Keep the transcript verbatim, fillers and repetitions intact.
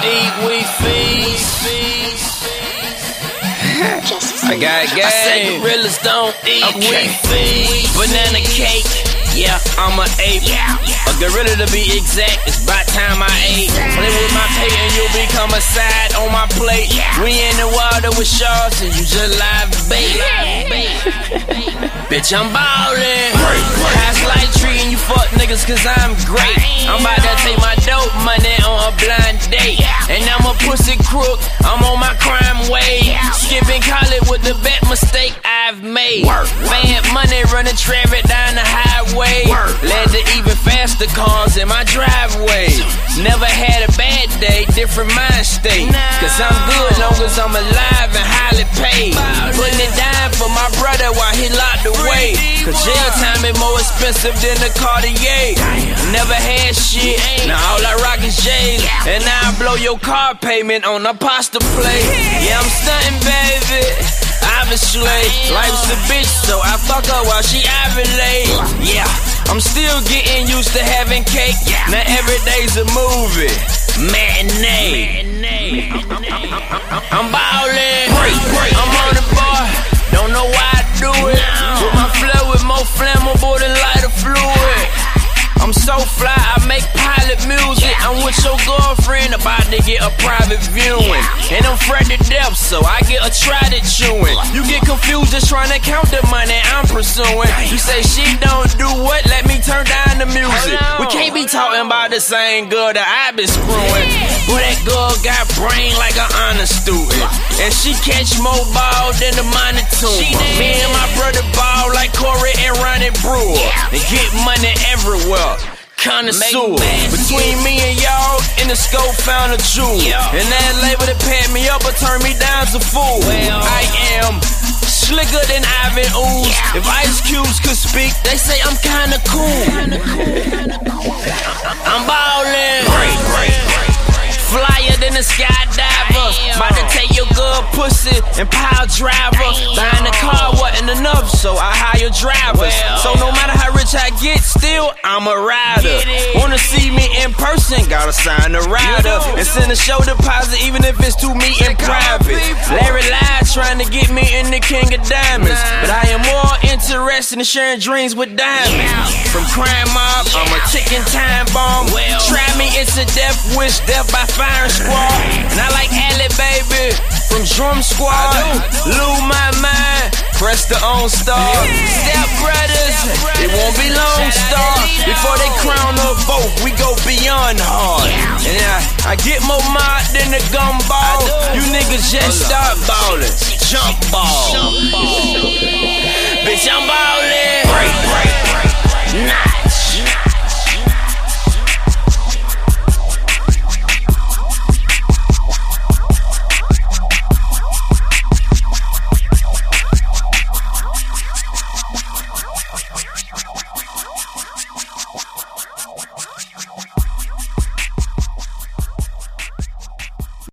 eat, we feast. I got game. I say gorillas don't eat, okay. We feast. Banana cake, yeah, I'm a ape. Yeah. A gorilla to be exact, it's about time I ate. Play with my pay and you'll become a side on my plate. Yeah. We in the water with sharks and you just live bait. Bitch, I'm ballin'. Pass light tree and you fuck niggas cause I'm great. I'm about to take my dope money on a blind date. And I'm a pussy crook, I'm on my crime wave. Skipping college with the bet mistake I've made. Fan money running traffic down the highway. Led to even faster cars in my driveway. Never had a bad day, different mind state. Cause I'm good long as I'm alive and highly paid. Putting it down for my brother while he locked away. Cause jail time is more expensive than the Cartier. Never had shit, now all I rock is J's. And now I blow your car payment on a pasta plate. Yeah, I'm stunting, baby. Obviously, life's a bitch, so I fuck her while she ovulate. Yeah, I'm still getting used to having cake. Now every day's a movie, matinee. I'm ballin', I'm on the bar, don't know why I do it. With my flow with more flammable than lighter fluid. I'm so fly, I make pilot music. I'm with your girlfriend, about to get a private viewing. And I'm fresh to death, so I get a try to chewing. You get confused just trying to count the money I'm pursuing. You say she don't do what? Let me turn down the music. We can't be talking about the same girl that I've been screwing. But that girl got brain like an honor student. And she catch more ball than the Monotuma. Me and my brother ball like Corey and Ronnie Brewer. And get money everywhere. Connoisseur. Between me and y'all, in the scope found a jewel. And that label that paired me up or turned me down to fool. I am slicker than Ivan Ooze. If Ice Cubes could speak, they say I'm kinda cool. I'm ballin'. Flyer than a skydiver. About to take your good pussy and pile driver. Buying the car wasn't enough, so I hire drivers. So no matter how rich I get, still I'm a rider. Wanna see me in person, gotta sign a rider. And send a show deposit even if it's to me in private. Larry lied trying to get me in the King of Diamonds, but I am more interested in sharing dreams with diamonds. From crime mob, I'm a ticking time bomb. Try me, it's a death wish, death by Fire Squad. And I like Allie, baby, from Drum Squad. Lose my mind, press the on star. Step brothers, it won't be long star. Before they crown us both, we go beyond hard. And I, I get more mod than the gumball. You niggas just start ballin', jump ball. Bitch, I'm ballin'.